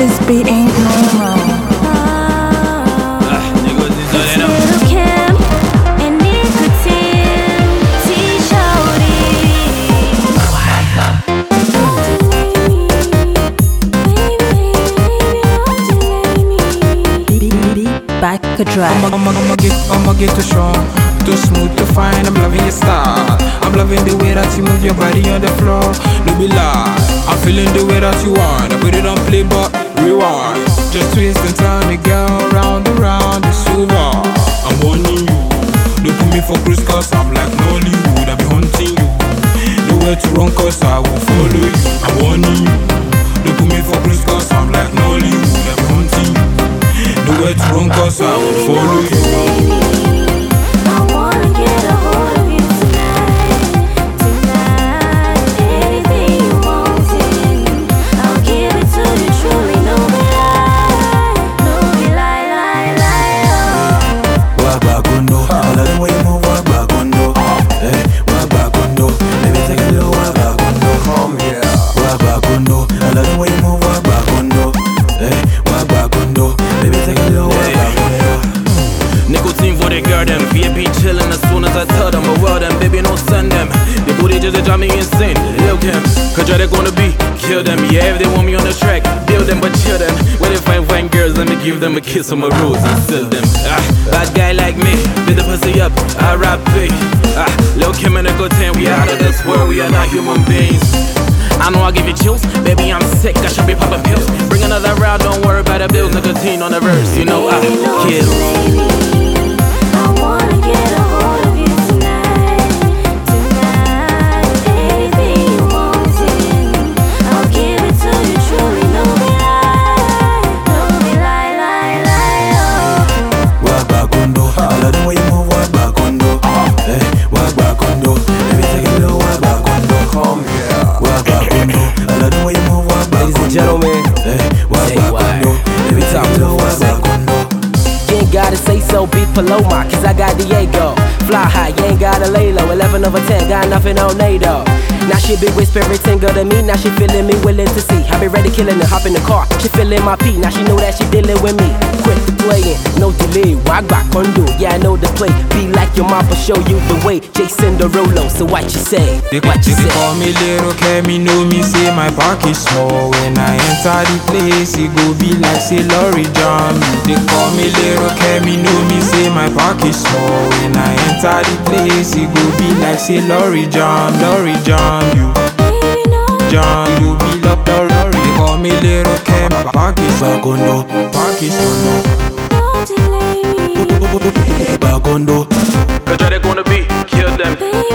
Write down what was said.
This beat ain't normal. Back a drive. I'ma get too strong, too smooth, too fine. I'm loving your style. I'm loving the way that you move your body on the floor. No be lie, I'm feeling the way that you want. I put it on play but rewind. Just twist and turn the girl round and round. It's over. I'm warning you. Don't put me for cruise cause I'm like Nollywood. I be hunting you. Nowhere to run cause I will follow you. I'm warning you. Don't put me for cruise cause I'm like Nollywood. I be hunting you. Nowhere to run cause I will follow you. VIP chillin' as soon as I tell them, but well them, baby, no send them. The booty just drive me insane, look him. Cause they gonna be, kill them. Yeah, if they want me on the track, build them, but chill them. When they find fine girls, let me give them a kiss on my rose and seal them. Bad guy like me, beat the pussy up, I rap big. Lil' Kim and Nicole 10, we out of this world, we are not human beings. I know I give you chills, baby, I'm sick, I should be popping pills. Bring another round, don't worry about the bills. Nicotine on the verse, you know I kill. Gentlemen, you ain't gotta say so, be Paloma, cause I got Diego. Fly high, you ain't gotta lay low. 11 over 10, got nothing on NATO. Now she be whispering tingle to me, now she feeling me, willing to see. I be ready killing her, hop in the car, she feeling my pee. Now she know that she dealing with me. Quit the playing, no delay. Wag back on do, yeah I know the play. Be like your mama, show you the way. Jason Derulo, so what you say? What you say? They call me little Kemi, know me say my pocket small. When I enter the place, it go be like say Lorry Jam. They call me little Kemi, know me say my pocket small. When I enter the place, it go be like say Lorry Jam, Lorry Jam. You Jam, you be love the Lorry. They call me little Kemi, pocket bagondo, pocket bagondo. Cause they gonna be, kill them.